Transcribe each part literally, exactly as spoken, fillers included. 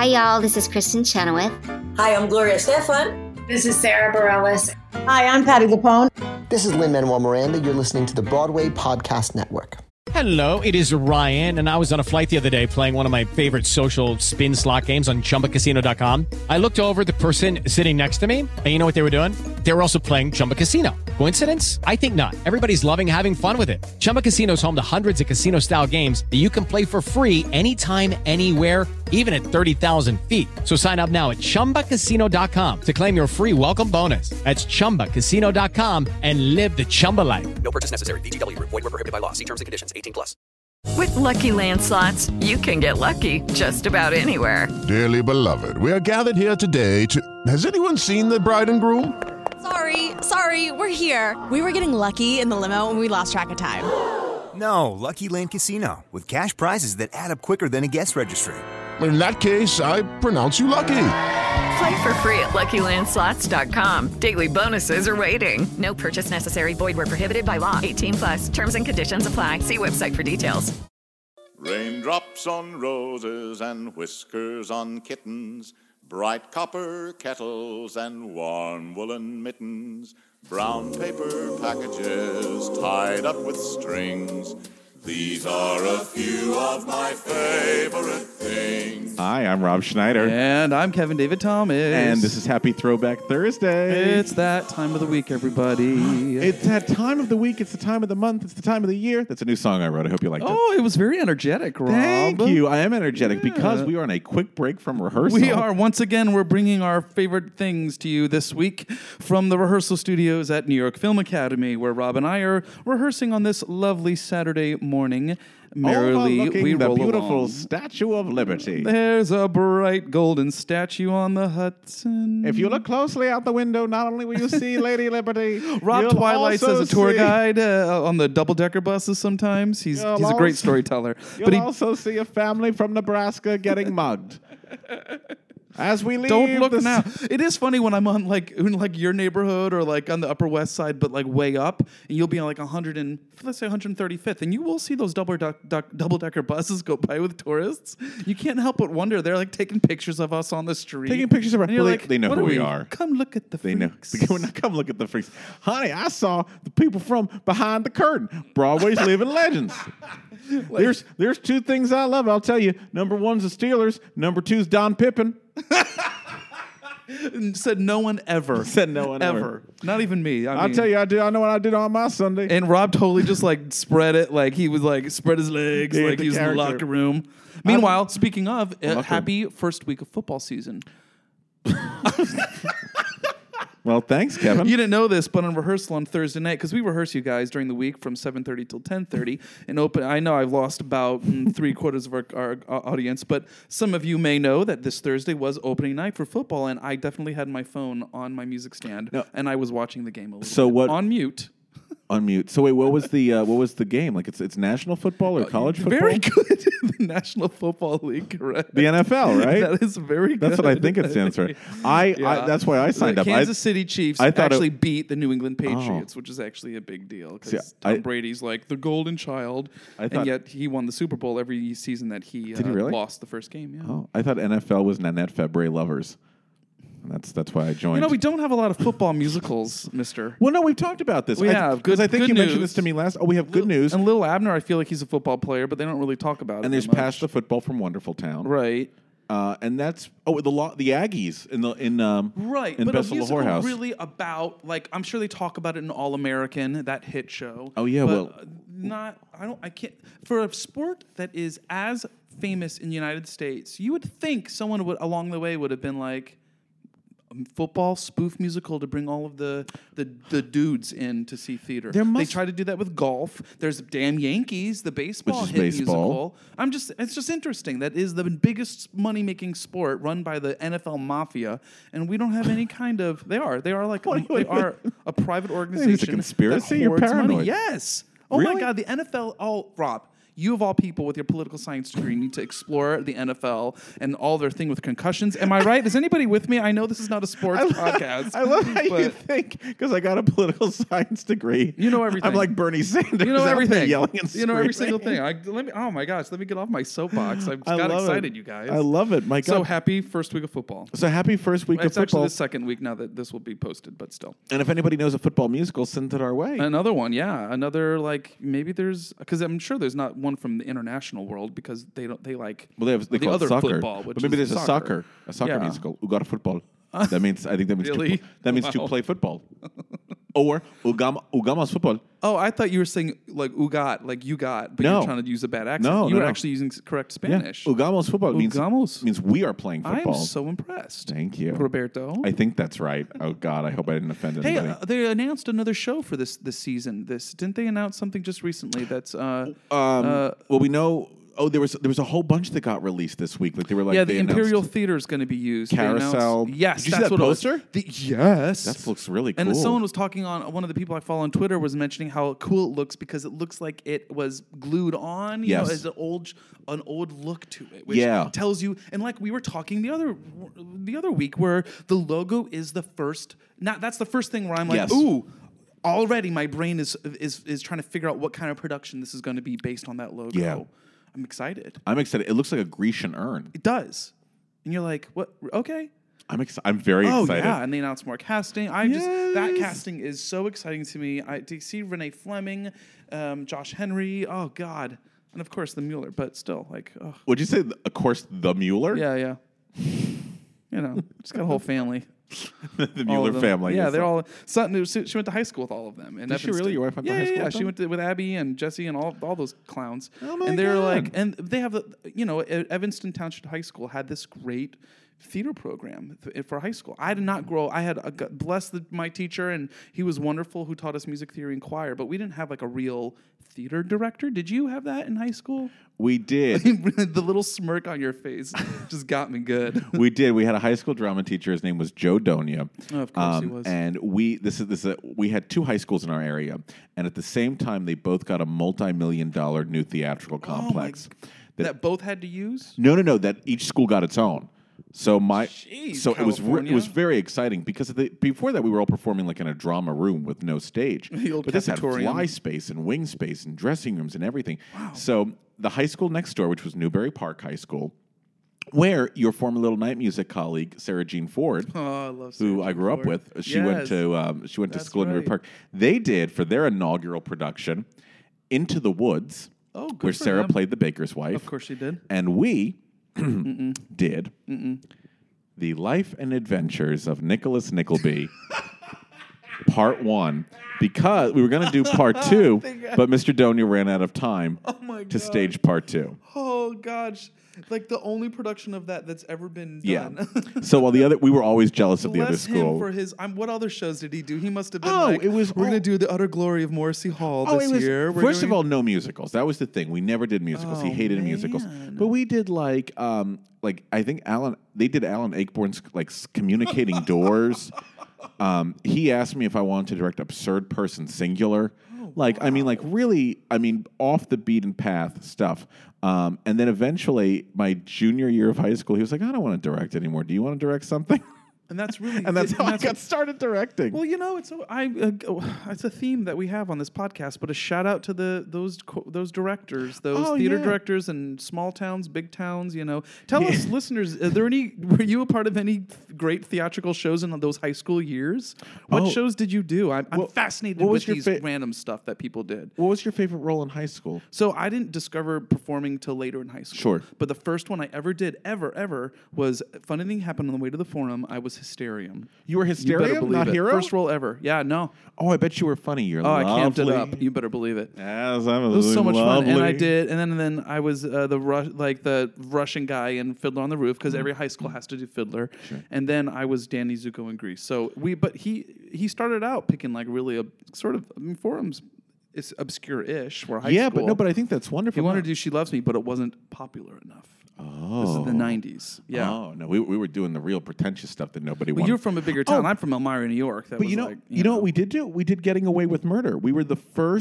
Hi, y'all. This is Kristen Chenoweth. Hi, I'm Gloria Estefan. This is Sarah Bareilles. Hi, I'm Patti LuPone. This is Lin-Manuel Miranda. You're listening to the Broadway Podcast Network. Hello, it is Ryan, and I was on a flight the other day playing one of my favorite social spin slot games on Chumba Casino dot com. I looked over at the person sitting next to me, and you know what they were doing? They were also playing Chumba Casino. Coincidence? I think not. Everybody's loving having fun with it. Chumba Casino is home to hundreds of casino-style games that you can play for free anytime, anywhere, even at thirty thousand feet. So sign up now at Chumba Casino dot com to claim your free welcome bonus. That's Chumba Casino dot com and live the Chumba life. No purchase necessary. V G W. Void where prohibited by law. See terms and conditions. eighteen plus. With Lucky Land Slots, you can get lucky just about anywhere. Dearly beloved, we are gathered here today to... Has anyone seen the bride and groom? Sorry, sorry, we're here. We were getting lucky in the limo and we lost track of time. No, Lucky Land Casino, with cash prizes that add up quicker than a guest registry. In that case, I pronounce you lucky. Play for free at Lucky Land Slots dot com. Daily bonuses are waiting. No purchase necessary. Void where prohibited by law. eighteen plus. Terms and conditions apply. See website for details. Raindrops on roses and whiskers on kittens, bright copper kettles and warm woolen mittens, brown paper packages tied up with strings. These are a few of my favorite things. Hi, I'm Rob Schneider. And I'm Kevin David Thomas. And this is Happy Throwback Thursday. It's that time of the week, everybody. It's that time of the week. It's the time of the month. It's the time of the year. That's a new song I wrote. I hope you liked it. Oh, it was very energetic, Rob. Thank you. I am energetic yeah. because we are on a quick break from rehearsal. We are. Once again, we're bringing our favorite things to you this week from the rehearsal studios at New York Film Academy, where Rob and I are rehearsing on this lovely Saturday morning. Merrily, we the roll beautiful along. Statue of Liberty. There's a bright golden statue on the Hudson. If you look closely out the window, not only will you see Lady Liberty, Rob Twilight as a tour see... guide uh, on the double-decker buses sometimes. He's you'll he's a great also, storyteller. You'll but he... also see a family from Nebraska getting mugged. As we leave, don't look this... now. It is funny when I'm on like in like your neighborhood or like on the Upper West Side, but like way up, and you'll be on like one hundred and let's say one hundred thirty-fifth, and you will see those double duck, duck, double decker buses go by with tourists. You can't help but wonder they're like taking pictures of us on the street, taking pictures of us. Well, like, they, they know who we, we are. Come look at the they freaks. Know. Come look at the freaks, honey. I saw the people from behind the curtain. Broadway's living legends. Like, there's there's two things I love. I'll tell you. Number one's the Steelers. Number two's Don Pippen. Said no one ever. Said no one ever. ever. Not even me. I I'll mean, tell you, I do. I know what I did on my Sunday. And Rob totally just like spread it, like he was like spread his legs, yeah, like he was in the locker room. Meanwhile, I'm, speaking of, uh, happy first week of football season. Well, thanks, Kevin. You didn't know this, but on rehearsal on Thursday night, because we rehearse you guys during the week from seven thirty till ten thirty, and open. I know I've lost about mm, three quarters of our, our, our audience, but some of you may know that this Thursday was opening night for football, and I definitely had my phone on my music stand, no. and I was watching the game a little so bit what, on mute. On mute. So wait, what was the uh, what was the game? Like it's it's national football or college football? Very good. The National Football League, correct? The N F L, right? That is very good. That's what I think it stands for. I, yeah. I that's why I signed the up. Kansas I, City Chiefs I actually it, beat the New England Patriots, oh. which is actually a big deal because Tom I, Brady's like the golden child, I thought, and yet he won the Super Bowl every season that he, uh, did he really? lost the first game. Yeah. Oh, I thought N F L was Nanette February lovers. That's that's why I joined. You know, we don't have a lot of football musicals, Mister. Well, no, we've talked about this. We I, have because I think good you news. mentioned this to me last. Oh, we have good Lil, news. And Lil Abner, I feel like he's a football player, but they don't really talk about and it. And there's much. Pass the Football from Wonderful Town, right? Uh, and that's oh the law, the Aggies in the in um, right, in but Bessel a musical Whorehouse. really about like I'm sure they talk about it in All American, that hit show. Oh yeah, but well, not I don't I can't for a sport that is as famous in the United States. You would think someone would along the way would have been like. Football spoof musical to bring all of the, the, the dudes in to see theater. They try to do that with golf. There's Damn Yankees, the baseball Which is hit baseball. musical. I'm just it's just interesting. That is the biggest money making sport run by the N F L mafia, and we don't have any kind of. They are they are like Wait, they wait, are a private organization. It's a conspiracy. That You're hoards paranoid. money. Yes. Oh really? my God, the N F L. Oh, Rob. You of all people with your political science degree need to explore the N F L and all their thing with concussions. Am I right? Is anybody with me? I know this is not a sports I podcast. I love how you think, because I got a political science degree. You know everything. I'm like Bernie Sanders. You know out there everything. Yelling and you know every screaming. single thing. I, let me. Oh my gosh! Let me get off my soapbox. I I got love excited, it. you guys. I love it. My God. So happy first week of football. So happy first week It's of actually football. the second week now that this will be posted, but still. And if anybody knows a football musical, send it our way. Another one, yeah. Another like maybe there's because I'm sure there's not one from the international world because they don't they like Well, they have they the call other it soccer, football, which but maybe is there's a soccer. soccer, a soccer Yeah. musical. Ugata football. That means I think that means Really? to, pl- that means to Wow. play football, or Ugama Ugama's football. Oh, I thought you were saying like ugat, like you got, but No. you're trying to use a bad accent. No, you no, were no. actually using s- correct Spanish. Yeah. Ugamos football means Ugamos. means we are playing I football. am so impressed. Thank you, Roberto. I think that's right. Oh God, I hope I didn't offend Hey, anybody. uh, they announced another show for this this season. This didn't they announce something just recently? That's uh, um, uh, well, we know. Oh, there was there was a whole bunch that got released this week. Like they were like yeah, they the Imperial announced Theater is going to be used. They Carousel. announced- yes, Did you see that's that what it was. poster? The- yes, That looks really And cool. someone was talking on one of the people I follow on Twitter was mentioning how cool it looks because it looks like it was glued on. You Yes. know, as an old an old look to it, which Yeah. tells you. And like we were talking the other the other week, where the logo is the first. Not that's the first thing where I'm like, Yes. ooh. Already, my brain is is is trying to figure out what kind of production this is going to be based on that logo. Yeah. I'm excited. I'm excited. It looks like a Grecian urn. It does, and you're like, what? Okay. I'm excited. I'm very Oh excited. yeah, and they announced more casting. I just that Yes. casting is so exciting to me. I to see Renee Fleming, um, Josh Henry. Oh God, and of course the Mueller. But still, like, oh. Would you say, of course, the Mueller? yeah, yeah. You know, just got a whole family. the All Mueller of them. family. Yeah, is they're like- all. Son, she went to high school with all of them. In Did she Evanston. really? Your wife went to yeah, high yeah, school yeah. with She them? went to, with Abby and Jesse and all all those clowns. Oh my and they're God. like, and they have, the, you know, E- Evanston Township High School had this great theater program th- for high school. I did not grow. I had a, g- bless the, my teacher, and he was wonderful, who taught us music theory and choir. But we didn't have like a real theater director. Did you have that in high school? We did. The little smirk on your face just got me good. we did. We had a high school drama teacher. His name was Joe Donia. Oh, of course he was. And we this is this is a, we had two high schools in our area, and at the same time, they both got a multi-million dollar new theatrical complex. that, that both had to use. No, no, no. That each school got its own. So my, Jeez, so it was re- it California. was very exciting because of the, before that we were all performing like in a drama room with no stage. The old but this had cafetorium. fly space and wing space and dressing rooms and everything. Wow. So the high school next door, which was Newbury Park High School, where your former Little Night Music colleague Sarah Jean Ford, Oh, I love Sarah who Jean I grew up Ford. with, she went Yes. to um, she went to That's school in Newbury right. Park. They did for their inaugural production, Into the Woods, Oh, good where for Sarah them. played the baker's wife. Of course she did. And we did The Life and Adventures of Nicholas Nickleby, part one, because we were going to do part two, but Mister Donia ran out of time my to God. stage part two. Oh gosh, like the only production of that that's ever been Yeah. done. So while the other, we were always jealous of the other Bless him school. for his. I'm, what other shows did he do? He must have been Oh, like, it was we're all- going to do the utter glory of Morrissey Hall Oh, this it was, year. We're first of doing- all, no musicals. That was the thing. We never did musicals. he Oh, hated musicals. man. But we did like, um, like I think Alan. They did Alan Ayckbourn's like s- Communicating Doors. Um, he asked me if I wanted to direct Absurd Person Singular. Like I mean, like really, I mean, off the beaten path stuff. Um, and then eventually, my junior year of high school, he was like, "I don't want to direct anymore. Do you want to direct something?" and that's really and that's how I that's got started directing. Well, you know, it's a, I, uh, it's a theme that we have on this podcast. But a shout out to the those co- those directors, those Oh, theater yeah. directors in small towns, big towns. You know, tell us, listeners, are there any? Were you a part of any th- great theatrical shows in those high school years? What Oh. shows did you do? I'm, I'm What- fascinated what was with your these fa- random stuff that people did. What was your favorite role in high school? So I didn't discover performing till later in high school. Sure. But the first one I ever did, ever, ever, was funny thing happened on the way to the forum. I was Hysterium. You were You better Hysterium, believe not it. Hero? First role ever. Yeah, no. Oh, I bet you were funny. You're Oh, lovely. I camped it up. You better believe it. Yes, I'm It was so much lovely. fun, and I did. And then, and then I was uh, the Ru- like the Russian guy in Fiddler on the Roof because every high school has to do Fiddler. And then I was Danny Zuko in Grease. So we, but he he started out picking like really a sort of I mean, forums is obscure-ish. Where high Yeah, school, but no, but I think that's wonderful. he wanted to do She Loves Me, but it wasn't popular enough. Oh, This is the nineties. Yeah. Oh no, we we were doing the real pretentious stuff that nobody Well, wanted. you're from a bigger town. Oh. I'm from Elmira, New York. That But was you know, like, you, know what we did do? We did Getting Away with Murder. We were the first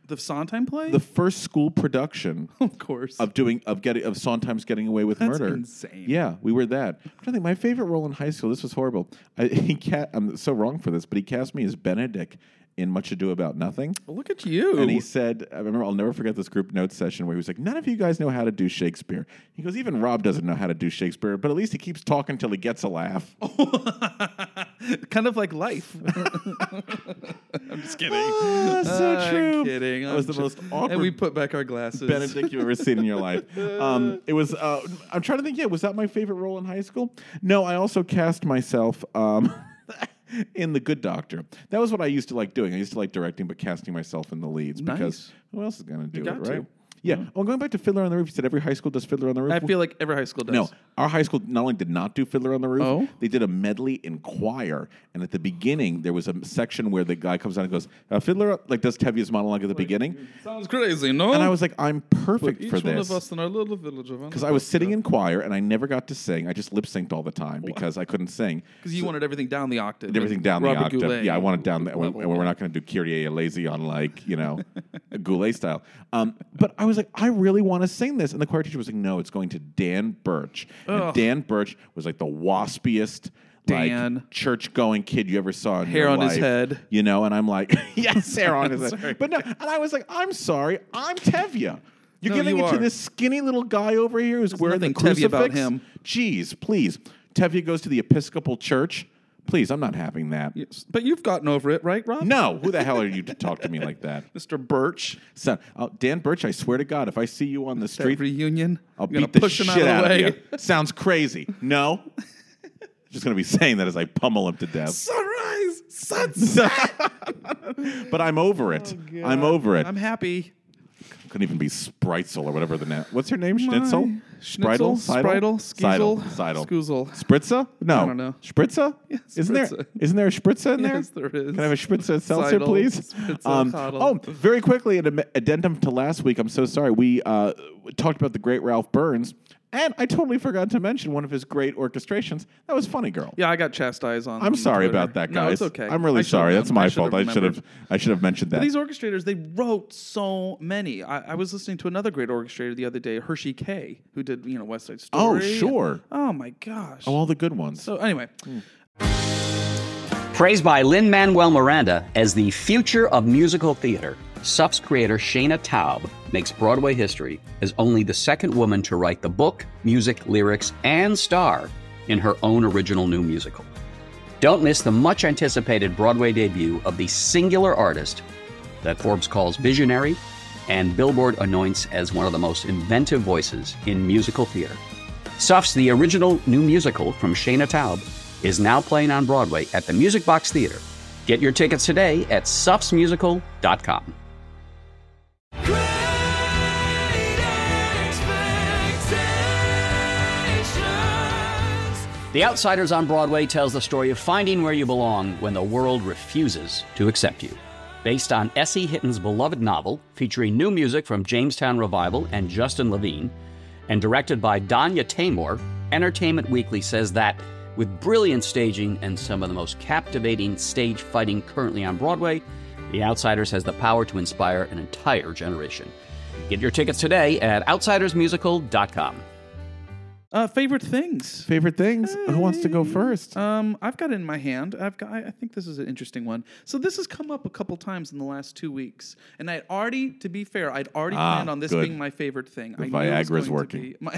The Sondheim play? The first school production, of course, of doing of getting of Sondheim's Getting Away with That's Murder. insane. Yeah, we were that. I'm trying to think. My favorite role in high school. This was horrible. I, he ca- I'm so wrong for this, but he cast me as Benedict in Much Ado About Nothing. Look at you. And he said, I remember, I'll never forget this group notes session where he was like, none of you guys know how to do Shakespeare. He goes, even Rob doesn't know how to do Shakespeare, but at least he keeps talking till he gets a laugh. Kind of like life. I'm just kidding. Oh, so I'm true. kidding. That I'm was the ju- most awkward And we put back our glasses. Benedict you've ever seen in your life. Um, it was, uh, I'm trying to think, yeah, was that my favorite role in high school? No, I also cast myself um, in The Good Doctor. That was what I used to like doing. I used to like directing, but casting myself in the leads Nice. because who else is going to do You it, got right? to. Yeah. Oh, going back to Fiddler on the Roof, you said every high school does Fiddler on the Roof? I feel like every high school does. No, our high school not only did not do Fiddler on the Roof, Oh? they did a medley in choir. And at the beginning, there was a section where the guy comes out and goes, uh, Fiddler, like does Tevye's monologue at the beginning. Sounds crazy, no? And I was like, I'm perfect But each for one this. of us in our little village of Because I was sitting in choir and I never got to sing. I just lip synced all the time because I couldn't sing. Because you wanted everything down the octave. Everything down the Robert octave. Goulet Yeah, I wanted down. The, and level. we're not going to do Kyrie Lazy on like you know, a Goulet style. Um, but I was like, I really want to sing this, and the choir teacher was like, No, it's going to Dan Birch. And Ugh. Dan Birch was like the waspiest. Dan. Like church-going kid you ever saw in Hair your on life, his head. you know, and I'm like, yes, hair on his Sorry. head. But no, and I was like, I'm sorry, I'm Tevye. You're No, giving you it to are. this skinny little guy over here who's wearing the nothing crucifix. Tevye about him. Jeez, please. Tevye goes to the Episcopal Church. Please, I'm not having that. Yes. But you've gotten over it, right, Rob? No, who the hell are you to talk to me like that? Mister Birch. Son, uh, Dan Birch, I swear to God, if I see you on the That street, reunion. I'll You're beat gonna the push him shit out of out the of way. you. Sounds crazy. No? Just going to be saying that as I pummel him to death. Sunrise, sunset. But I'm over it. Oh, I'm over it. I'm happy. Couldn't even be Spreitzel or whatever the name. What's her name? Schnitzel? My- Schnitzel, Spreidel? Spreidel, Seidel. Skeezel, Seidel. Skoozle. Spritza? No. I don't know. Spritza? Yeah, Isn't there? Spritza. Isn't there a Spritza in there? Yes, there is. Can I have a Spritza seltzer, Seidel, please? Spritza, Coddle. oh, very quickly, an am- addendum to last week. I'm so sorry. We uh, talked about the great Ralph Burns, and I totally forgot to mention one of his great orchestrations. That was Funny Girl. Yeah, I got chastised on. I'm on sorry Twitter. about that, No, guys. it's okay. I'm really I should've sorry. That's known. my I should've fault. I should have. remembered. I should have mentioned that. But these orchestrators, they wrote so many. I, I was listening to another great orchestrator the other day, Hershey K, who did you know West Side Oh, Story. sure. Oh my gosh. Oh, all the good ones. So anyway, Praised by Lin-Manuel Miranda as the future of musical theater, S U F's creator Shayna Taub makes Broadway history as only the second woman to write the book, music, lyrics, and star in her own original new musical. Don't miss the much-anticipated Broadway debut of the singular artist that Forbes calls visionary and Billboard anoints as one of the most inventive voices in musical theater. S U F's The Original New Musical from Shayna Taub is now playing on Broadway at the Music Box Theater. Get your tickets today at sufs musical dot com. The Outsiders on Broadway tells the story of finding where you belong when the world refuses to accept you. Based on Essie Hitton's beloved novel, featuring new music from Jamestown Revival and Justin Levine, and directed by Danya Taymor, Entertainment Weekly says that, with brilliant staging and some of the most captivating stage fighting currently on Broadway, The Outsiders has the power to inspire an entire generation. Get your tickets today at outsiders musical dot com. uh, favorite things. Favorite things? Who wants to go first? Um, I've got it in my hand. I've got. I I think this is an interesting one. So this has come up a couple times in the last two weeks, and I'd already, to be fair, I'd already Ah, planned on this good. being my favorite thing. The I knew it was Viagra's going to working. be my-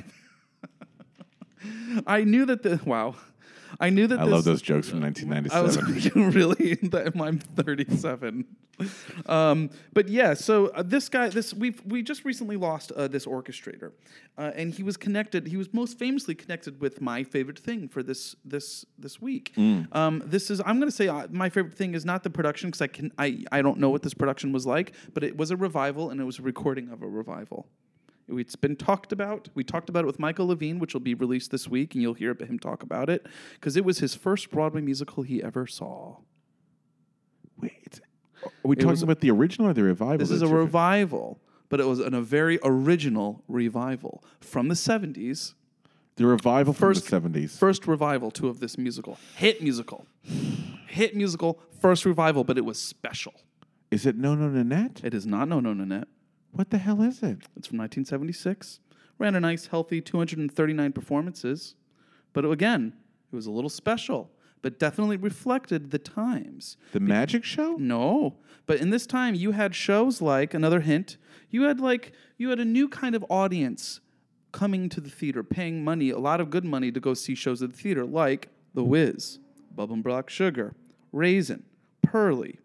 I knew that the wow. I knew that I this, love those jokes from nineteen I was ninety-seven. really. I'm thirty-seven. Um, but yeah, so uh, this guy, this we've we just recently lost uh, this orchestrator, uh, and he was connected. He was most famously connected with my favorite thing for this this this week. Mm. Um, this is I'm going to say uh, my favorite thing is not the production because I can I I don't know what this production was like, but it was a revival and it was a recording of a revival. It's been talked about. We talked about it with Michael Levine, which will be released this week, and you'll hear him talk about it because it was his first Broadway musical he ever saw. Wait, are we It talking was- about the original or the revival? This is a revival, but it was an, a very original revival from the seventies. The revival from First- the seventies. First revival, too, of this musical. Hit musical. Hit musical, first revival, but it was special. Is it No No Nanette? It is not No No Nanette. What the hell is it? It's from nineteen seventy-six. Ran a nice, healthy two hundred thirty-nine performances. But again, it was a little special, but definitely reflected the times. The Be- Magic Show? No. But in this time, you had shows like, another hint, you had like, you had a new kind of audience coming to the theater, paying money, a lot of good money to go see shows at the theater, like The Wiz, Bubba and Black Sugar, Raisin, Pearly.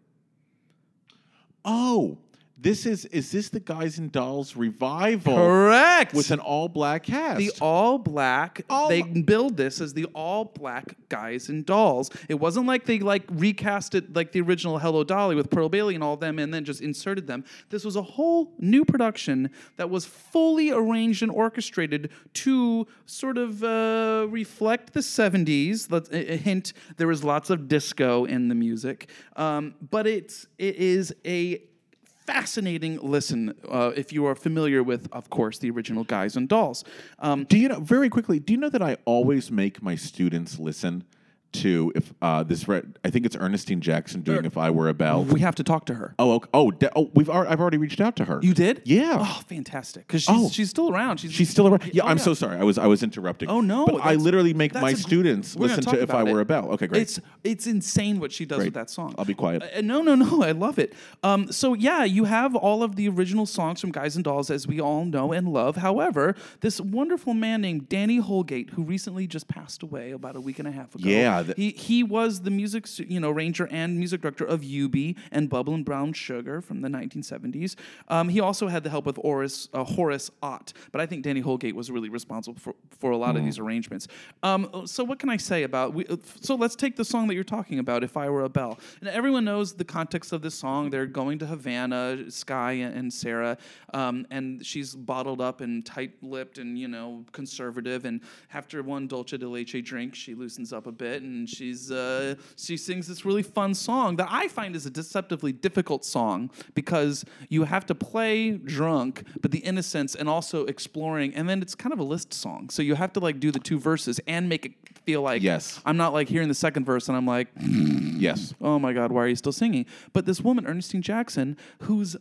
Oh, this is, is this the Guys and Dolls revival? Correct. With an all-black cast. The all-black, Oh they my- build this as the all-black Guys and Dolls. It wasn't like they like recast it like the original Hello Dolly with Pearl Bailey and all of them and then just inserted them. This was a whole new production that was fully arranged and orchestrated to sort of uh, reflect the seventies. Let's, a, a hint, there was lots of disco in the music. Um, but it's, it is a fascinating listen uh, if you are familiar with, of course, the original Guys and Dolls. Um, do you know, very quickly, do you know that I always make my students listen to, if uh, this, re- I think it's Ernestine Jackson doing If I Were a Bell. We have to talk to her. Oh, okay. oh, de- oh, we've al- I've already reached out to her. You did? Yeah. Oh, fantastic. Because she's, Oh. she's still around. She's, She's still around. Yeah, Oh, I'm so sorry. I was I was interrupting. Oh, no. But I that's- literally make that's my a gr- students we're gonna listen talk to If I about Were it. a Bell. Okay, great. It's it's insane what she does Great. with that song. I'll be quiet. Uh, no, no, no. I love it. Um, so, yeah, you have all of the original songs from Guys and Dolls, as we all know and love. However, this wonderful man named Danny Holgate, who recently just passed away about a week and a half ago. Yeah, the- he, he was the music you know, arranger and music director of Eubie and Bubble and Brown Sugar from the nineteen seventies. Um, he also had the help of Horace, uh, Horace Ott, but I think Danny Holgate was really responsible for, for a lot Mm. of these arrangements. Um, so what can I say about... We, uh, so let's take the song that you're talking about, If I Were a Bell. And everyone knows the context of this song. They're going to Havana, Sky and, and Sarah, um, and she's bottled up and tight-lipped and, you know, conservative, and after one dulce de leche drink, she loosens up a bit, and she's uh, she sings this really fun song that I find is a deceptively difficult song because you have to play drunk, but the innocence and also exploring, and then it's kind of a list song. So you have to like do the two verses and make it feel like Yes. I'm not like hearing the second verse and I'm like, yes. oh my God, why are you still singing? But this woman, Ernestine Jackson, who's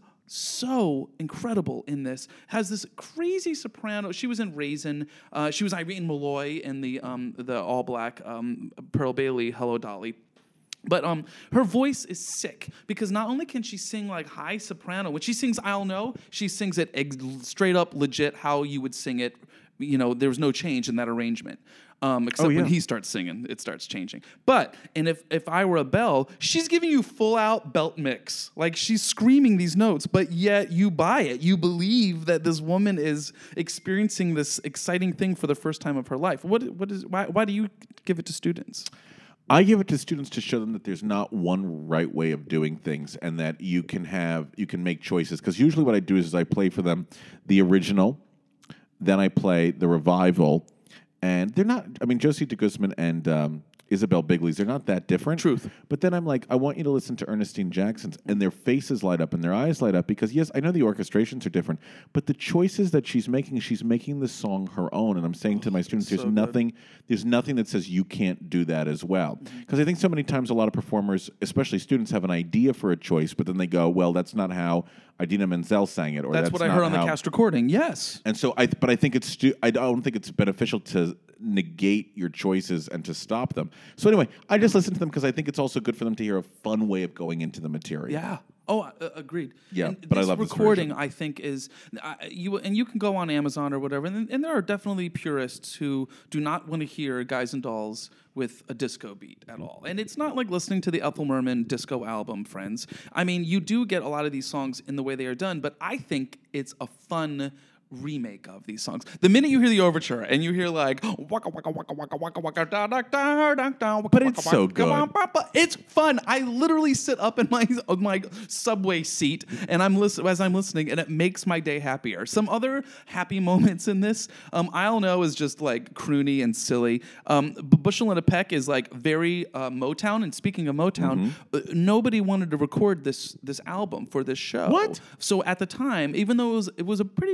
so incredible in this, has this crazy soprano. She was in Raisin. Uh, she was Irene Malloy in the um, the all black um, Pearl Bailey Hello Dolly. But um, her voice is sick because not only can she sing like high soprano, when she sings I'll Know, she sings it ex- straight up legit how you would sing it. You know, there's no change in that arrangement. Um, except Oh, yeah. when he starts singing, it starts changing. But, and if, if I Were a Bell, she's giving you full out belt mix. Like she's screaming these notes, but yet you buy it. You believe that this woman is experiencing this exciting thing for the first time of her life. What, what is, why, why do you give it to students? I give it to students to show them that there's not one right way of doing things and that you can have, you can make choices. Because usually what I do is, is I play for them the original, then I play the revival, and they're not, I mean, Josie DeGuzman and um, Isabel Bigley's, they're not that different. Truth. But then I'm like, I want you to listen to Ernestine Jackson's, and their faces light up and their eyes light up because, yes, I know the orchestrations are different, but the choices that she's making, she's making the song her own. And I'm saying to my students, there's so good. nothing, there's nothing that says you can't do that as well. Because I think so many times a lot of performers, especially students, have an idea for a choice, but then they go, well, that's not how Idina Menzel sang it, or That's, that's, what I not heard on how. the cast recording. Yes. And so I, but I think it's, stu- I don't think it's beneficial to negate your choices and to stop them. So anyway, I just listen to them because I think it's also good for them to hear a fun way of going into the material. Yeah. Oh, uh, agreed. Yeah, and but I this love this recording. version. I think is uh, you and you can go on Amazon or whatever, and, and there are definitely purists who do not want to hear Guys and Dolls with a disco beat at all. And it's not like listening to the Ethel Merman disco album, friends. I mean, you do get a lot of these songs in the way they are done, but I think it's a fun remake of these songs. The minute you hear the overture and you hear like waka waka waka waka waka waka da da da da da, But it's so good. It's fun. I literally sit up in my my subway seat and I'm listen as I'm listening, and it makes my day happier. Some other happy moments in this, um, I'll Know is just like croony and silly. Um, B- Bushel and a Peck is like very uh, Motown. And speaking of Motown, uh, nobody wanted to record this this album for this show. What? So at the time, even though it was it was a pretty big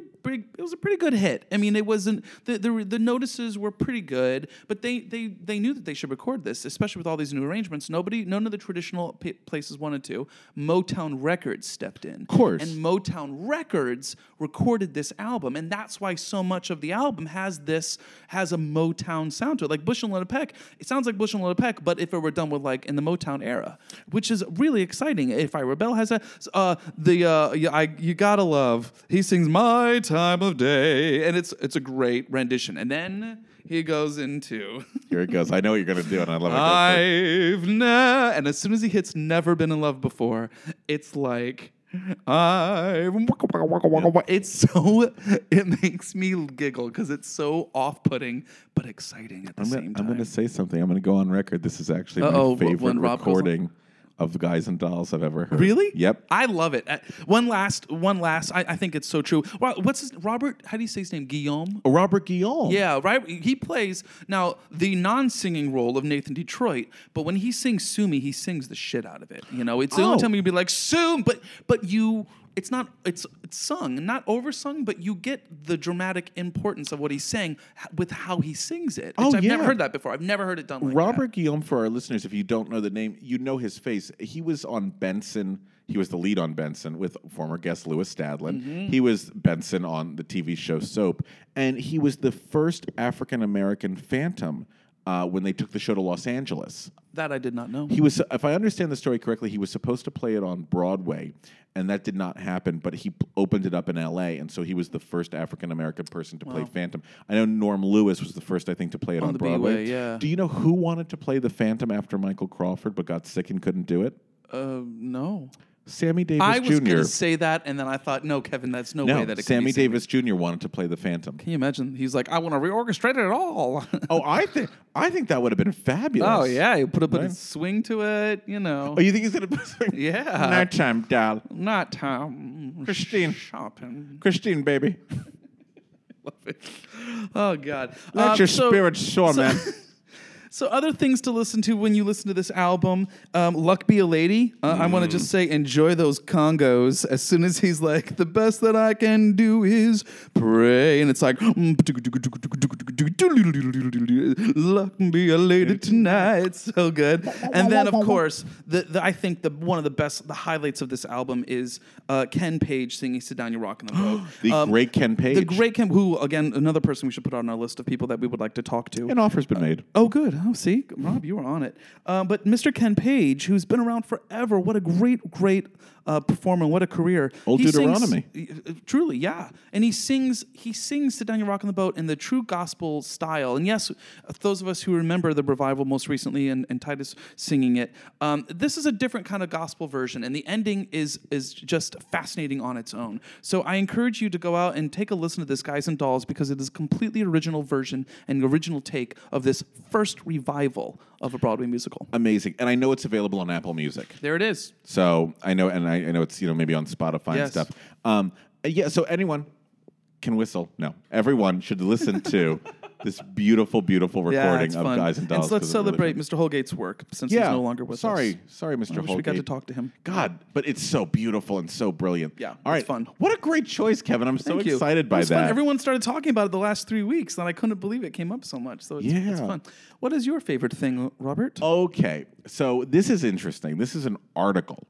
it was a pretty good hit. I mean, it wasn't the the, the notices were pretty good, but they, they they knew that they should record this, especially with all these new arrangements. Nobody, none of the traditional p- places wanted to. Motown Records stepped in, of course, and Motown Records recorded this album, and that's why so much of the album has this has a Motown sound to it. Like Bush and Let It Peck, it sounds like Bush and Let It Peck, but if it were done with like in the Motown era, which is really exciting. If I Rebel has a uh, the uh, I you gotta love. He sings My Time of Day, and it's it's a great rendition. And then he goes into here it goes. I know what you're gonna do, and I love it. I've never, and as soon as he hits "Never Been in Love Before," it's like I. It's so it makes me giggle because it's so off-putting but exciting at the I'm same gonna, time. I'm going to say something. I'm going to go on record. This is actually Uh-oh, my favorite when Rob goes on- recording of Guys and Dolls I've ever heard. Really? Yep. I love it. Uh, one last, one last. I, I think it's so true. Ro- What's his Robert? How do you say his name? Guillaume. Robert Guillaume. Yeah, right. He plays now the non-singing role of Nathan Detroit, but when he sings "Sue Me," he sings the shit out of it. You know, it's the Oh. only time you'd be like "Sue," but but you. It's not. It's it's sung, not oversung, but you get the dramatic importance of what he's saying h- with how he sings it. Oh, It's- I've yeah. never heard that before. I've never heard it done like Robert Guillaume, for our listeners, if you don't know the name, you know his face. He was on Benson. He was the lead on Benson with former guest Louis Stadlin. Mhm. He was Benson on the T V show Soap. And he was the first African-American Phantom uh, when they took the show to Los Angeles. that. I did not know. He was, if I understand the story correctly, he was supposed to play it on Broadway, and that did not happen. But he p- opened it up in L A, and so he was the first African American person to play Wow. Phantom. I know Norm Lewis was the first, I think, to play it On on, the Broadway. B-Way, yeah. Do you know who wanted to play the Phantom after Michael Crawford, but got sick and couldn't do it? Uh, no. Sammy Davis I was Junior going to say that, and then I thought, no, Kevin, that's no, no, way that it Sammy could be Davis Junior wanted to play the Phantom. Can you imagine? He's like, I want to reorchestrate it all. oh, I think I think that would have been fabulous. Oh, yeah. He put a bit Right? of swing to it, you know. Oh, you think he's going to put swing? Yeah. No time, doll. Not time. Christine. Shopping. Christine, baby. Love it. Oh, God. Let Um, your so- spirit soar, so- man. So other things to listen to when you listen to this album, um, Luck Be a Lady. Uh, I want to just say enjoy those congos as soon as he's like, the best that I can do is pray. And it's like, Luck Be a Lady tonight. It's so good. And then, of course, the, the, I think the one of the best, the highlights of this album is uh, Ken Page singing Sit Down, You're Rockin' the Boat. The great Ken Page. The great Ken, who, again, another person we should put on our list of people that we would like to talk to. An offer's been made. Oh, good. Oh, see, Rob, you were on it. Uh, but Mister Ken Page, who's been around forever, what a great, great uh, performer, what a career. Old He sings- Deuteronomy. uh, truly, yeah. And he sings, he sings "Sit Down, You're Rockin' the Boat" in the true gospel style. And yes, those of us who remember the revival most recently and, and Titus singing it, um, this is a different kind of gospel version, and the ending is is just fascinating on its own. So I encourage you to go out and take a listen to this, Guys and Dolls, because it is a completely original version and original take of this first revival of a Broadway musical. Amazing. And I know it's available on Apple Music. There it is. So I know, and I, I know it's, you know, maybe on Spotify Yes. and stuff. Um, yeah, so anyone can whistle. No, everyone should listen to this beautiful, beautiful recording it's of fun. Guys and Dolls. And so let's 'cause it's really celebrate fun. Mister Holgate's work since Yeah, he's no longer with sorry, us. sorry, Mister I wish Holgate. we got to talk to him. God, but it's so beautiful and so brilliant. Yeah, All right, it's fun. What a great choice, Kevin. I'm so Thank you. excited It by was fun. that. Everyone started talking about it the last three weeks, and I couldn't believe it came up so much. So it's, it's Yeah. fun. What is your favorite thing, Robert? Okay, so this is interesting. This is an article.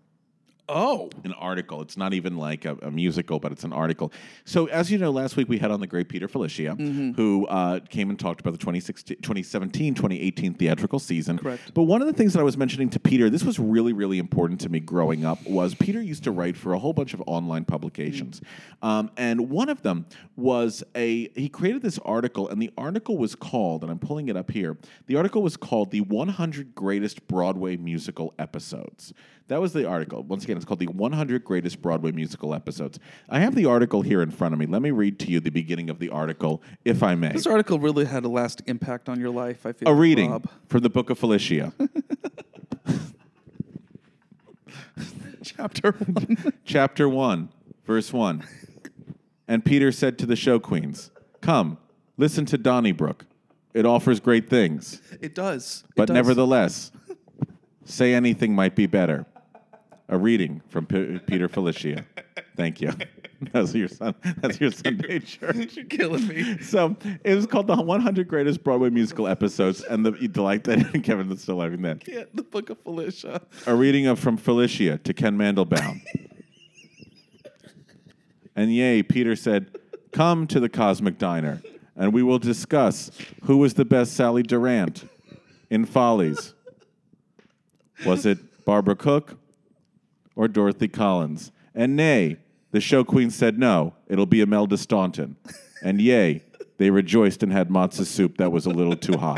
Oh. An article. It's not even like a, a musical, but it's an article. So, as you know, last week we had on the great Peter Felicia, Mm-hmm. who uh, came and talked about the twenty sixteen, twenty seventeen, twenty eighteen theatrical season. Correct. But one of the things that I was mentioning to Peter, this was really, really important to me growing up, was Peter used to write for a whole bunch of online publications. Mm. Um, and one of them was a, he created this article, and the article was called, and I'm pulling it up here, the article was called The one hundred Greatest Broadway Musical Episodes. That was the article. Once again, it's called The one hundred Greatest Broadway Musical Episodes. I have the article here in front of me. Let me read to you the beginning of the article, if I may. This article really had a lasting impact on your life, I feel. A reading Rob. from the Book of Felicia. Chapter one. Chapter one, verse one. And Peter said to the show queens, "Come, listen to Donnybrook. It offers great things. It does. It But does. nevertheless, say anything might be better. a reading from P- Peter Felicia. Thank you. That's your son. That's your Sunday church. You're killing me. So it was called the one hundred Greatest Broadway Musical Episodes, and the, you delight that Kevin is still laughing then. Yeah, the Book of Felicia. A reading of From Felicia to Ken Mandelbaum. And yay, Peter said, "Come to the Cosmic Diner, and we will discuss who was the best Sally Durant in Follies. Was it Barbara Cook or Dorothy Collins? And nay, the show queen said no, it'll be Imelda Staunton. And yay, they rejoiced and had matzo soup that was a little too hot."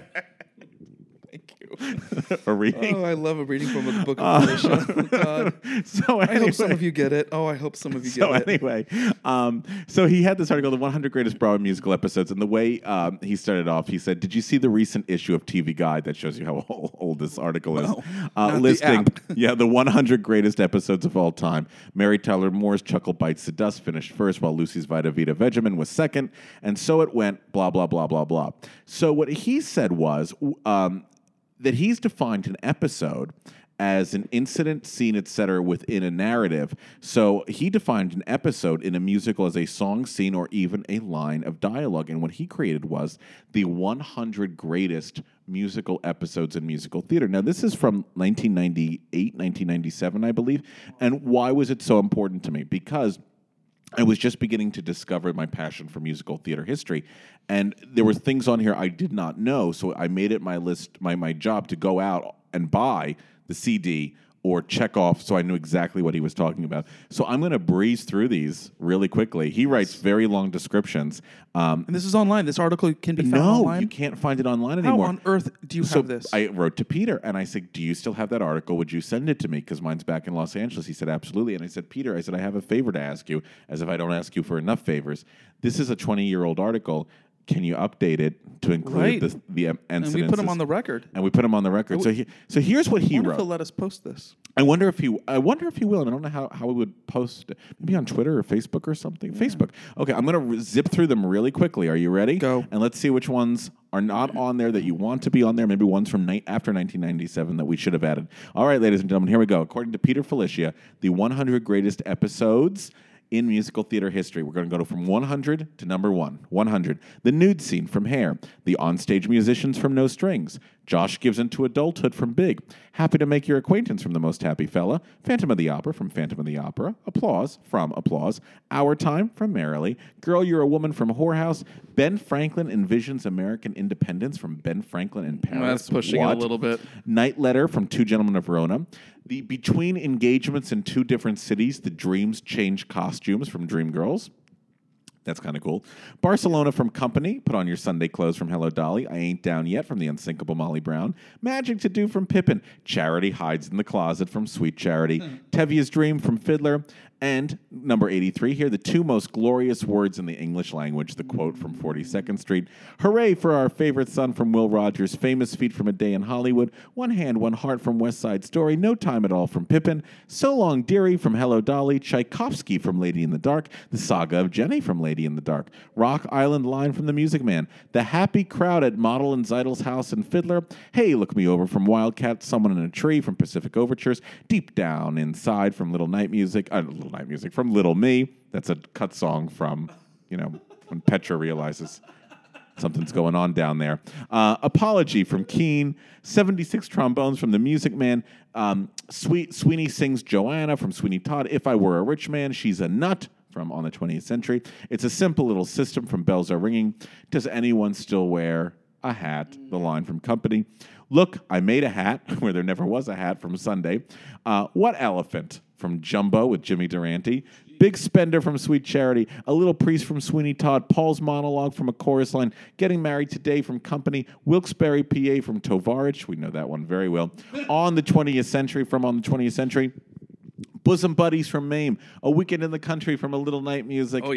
Thank you. A reading? Oh, I love a reading from the Book of Felicia. Oh, God. So anyway. I hope some of you you get it. Oh, I hope some of you so get it. anyway, um, so he had this article, the one hundred Greatest Broadway Musical Episodes, and the way um, he started off, he said, "Did you see the recent issue of T V Guide that shows you how old, old this article is? No, uh, not the listing, app. yeah, the one hundred greatest episodes of all time. Mary Tyler Moore's Chuckle Bites the Dust finished first, while Lucy's Vita Vita Vegemin was second, and so it went. Blah blah blah blah blah." So what he said was um, that he's defined an episode as an incident, scene, et cetera, within a narrative. So he defined an episode in a musical as a song, scene, or even a line of dialogue. And what he created was the one hundred greatest musical episodes in musical theater. Now, this is from nineteen ninety-eight, nineteen ninety-seven, I believe. And why was it so important to me? Because I was just beginning to discover my passion for musical theater history, and there were things on here I did not know, so I made it my list, my my job to go out and buy the C D or check off so I knew exactly what he was talking about. So I'm going to breeze through these really quickly. He writes very long descriptions. Um, and this is online. This article can be found no, online? No, you can't find it online How anymore. How on earth do you so have this? I wrote to Peter, and I said, "Do you still have that article? Would you send it to me? Because mine's back in Los Angeles." He said, "Absolutely." And I said, "Peter, I said, I have a favor to ask you, as if I don't ask you for enough favors. This is a twenty-year-old article. Can you update it to include right. the, the um, And we put him on the record. And we put him on the record. So he, so here's what he I wonder wrote. if he'll let us post this. I wonder if he. I wonder if he will. And I don't know how, how we would post it. Maybe on Twitter or Facebook or something. Yeah. Facebook. Okay, I'm going to re- zip through them really quickly. Are you ready? Go. And let's see which ones are not on there that you want to be on there. Maybe ones from ni- after nineteen ninety-seven that we should have added. All right, ladies and gentlemen, here we go. According to Peter Felicia, the one hundred greatest episodes in musical theater history. We're going to go from one hundred to number one. one hundred. The nude scene from Hair. The onstage musicians from No Strings. Josh gives into adulthood from Big. Happy to make your acquaintance from The Most Happy Fella. Phantom of the Opera from Phantom of the Opera. Applause from Applause. Our Time from Merrily. Girl, You're a Woman from Whorehouse. Ben Franklin envisions American independence from Ben Franklin in Paris. That's pushing what? it a little bit. Night Letter from Two Gentlemen of Verona. The between engagements in two different cities, the Dreams Change Costumes from Dreamgirls. That's kind of cool. Barcelona from Company. Put on your Sunday clothes from Hello Dolly. I Ain't Down Yet from the unsinkable Molly Brown. Magic to Do from Pippin. Charity Hides in the Closet from Sweet Charity. Hmm. Tevia's Dream from Fiddler. And number eighty-three here, the two most glorious words in the English language, the quote from forty-second Street. Hooray for our favorite son from Will Rogers, Famous Feet from A Day in Hollywood, One Hand, One Heart from West Side Story, No Time at All from Pippin, So Long Dearie from Hello Dolly, Tchaikovsky from Lady in the Dark, The Saga of Jenny from Lady in the Dark, Rock Island Line from The Music Man, The Happy Crowd at Model and Zeidel's House and Fiddler, Hey, Look Me Over from Wildcat, Someone in a Tree from Pacific Overtures, Deep Down Inside from Little Night Music, uh, Little Night Music from Little Me. That's a cut song from, you know, when Petra realizes something's going on down there. Uh, Apology from Keane. seventy-six Trombones from The Music Man. Um, Sweet Sweeney Sings Joanna from Sweeney Todd. If I Were a Rich Man, She's a Nut from On the twentieth Century. It's a Simple Little System from Bells Are Ringing. Does Anyone Still Wear a Hat? The line from Company. Look, I Made a Hat, where there never was a hat from Sunday. Uh, what Elephant from Jumbo with Jimmy Durante. Big Spender from Sweet Charity. A Little Priest from Sweeney Todd. Paul's Monologue from A Chorus Line. Getting Married Today from Company. Wilkes-Barre, P A from Tovarich. We know that one very well. On the twentieth Century from On the twentieth Century. Bosom Buddies from Mame. A Weekend in the Country from A Little Night Music. Oh, yeah.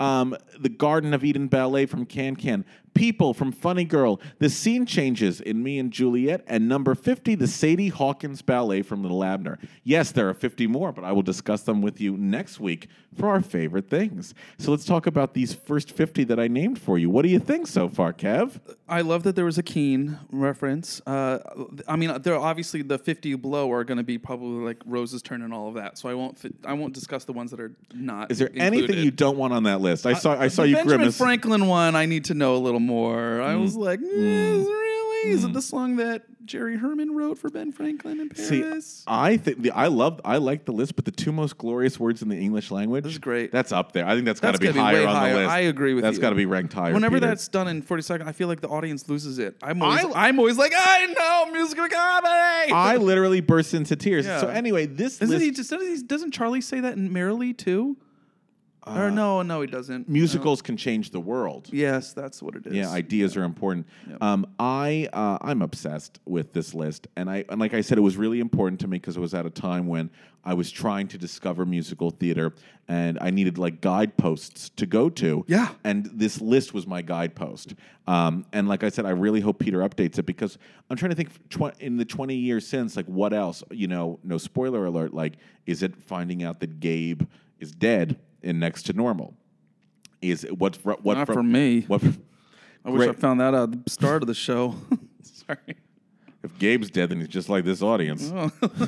Um, the Garden of Eden Ballet from Can Can. People from Funny Girl. The Scene Changes in Me and Juliet. And number fifty, the Sadie Hawkins Ballet from Little Abner. Yes, there are fifty more, but I will discuss them with you next week for our favorite things. So let's talk about these first fifty that I named for you. What do you think so far, Kev? I love that there was a Keane reference. Uh, I mean, there are obviously the fifty below are going to be probably like Rose's Turn and all of that. So I won't th- I won't discuss the ones that are not. Is there included. anything you don't want on that list? I saw I saw the you Benjamin grimace. Franklin one, I need to know a little more. I was like, mm, is it really? Is it the song that Jerry Herman wrote for Ben Franklin in Paris? See, I think the I love I like the list, but the two most glorious words in the English language. This is great. That's up there. I think that's got to be gotta higher way on higher. the list. I agree with that's you. That's got to be ranked higher. Whenever Peter. that's done in forty seconds, I feel like the audience loses it. I'm always, I, I'm always like, I know musical comedy. I literally burst into tears. Yeah. So anyway, this Isn't list, he just doesn't, he, doesn't Charlie say that in Merrily too? Uh, or no, no, he doesn't. musicals no. can change the world. Yes, that's what it is. Yeah, ideas yeah. are important. Yep. Um, I uh, I'm obsessed with this list, and I and like I said, it was really important to me because it was at a time when I was trying to discover musical theater, and I needed like guideposts to go to. Yeah, and this list was my guidepost. Um, and like I said, I really hope Peter updates it because I'm trying to think tw- in the twenty years since, like what else? You know, no spoiler alert. Like, is it finding out that Gabe is dead in Next to Normal? Is it what's what Not from, for me. What? I wish I found that out at the start of the show. Sorry. If Gabe's dead, then he's just like this audience. Oh.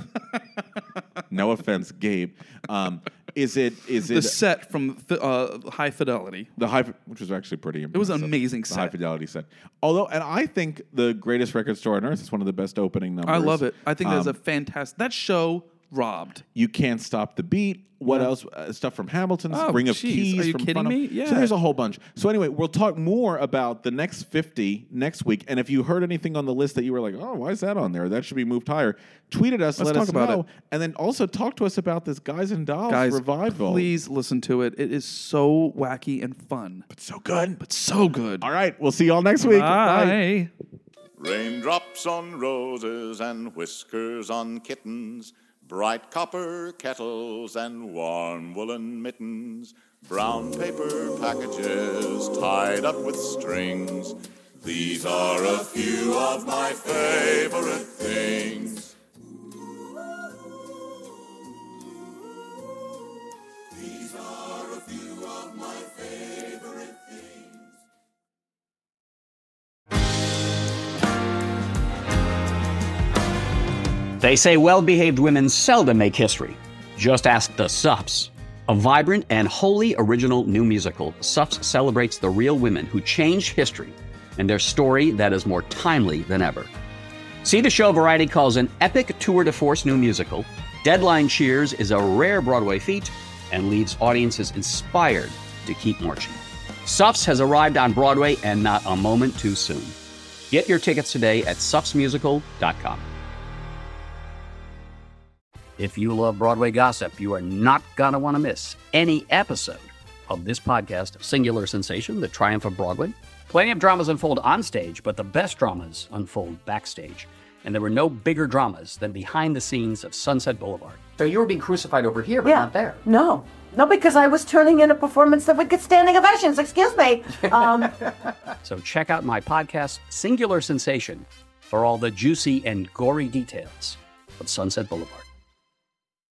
No offense, Gabe. Um, is it is it the set from uh, High Fidelity? The high, which was actually pretty impressive. It was an amazing the set. High Fidelity set. Although, and I think the Greatest Record Store on Earth is one of the best opening numbers. I love it. I think um, that's a fantastic. That show robbed. You Can't Stop the Beat. What Yeah. else? Uh, stuff from Hamilton's Oh, Ring of geez. Keys. Are you from kidding Funnel. me? Yeah. So there's a whole bunch. So anyway, we'll talk more about the next fifty next week. And if you heard anything on the list that you were like, oh, why is that on there? That should be moved higher. Tweet at us. Let's let talk us about know. it. And then also talk to us about this Guys and Dolls Guys, revival. please listen to it. It is so wacky and fun. But so good. But so good. All right. We'll see you all next week. Bye. Raindrops on roses and whiskers on kittens, bright copper kettles and warm woolen mittens, brown paper packages tied up with strings. These are a few of my favorite things. These are a few of my favorite things. They say well-behaved women seldom make history. Just ask the Suffs. A vibrant and wholly original new musical, Suffs celebrates the real women who changed history and their story that is more timely than ever. See the show Variety calls an epic tour de force new musical. Deadline cheers is a rare Broadway feat and leaves audiences inspired to keep marching. Suffs has arrived on Broadway and not a moment too soon. Get your tickets today at suffs musical dot com. If you love Broadway gossip, you are not going to want to miss any episode of this podcast, Singular Sensation, The Triumph of Broadway. Plenty of dramas unfold on stage, but the best dramas unfold backstage. And there were no bigger dramas than behind the scenes of Sunset Boulevard. So you were being crucified over here, but Yeah. not there. No. No, because I was turning in a performance that would get standing ovations. Excuse me. Um, So check out my podcast, Singular Sensation, for all the juicy and gory details of Sunset Boulevard.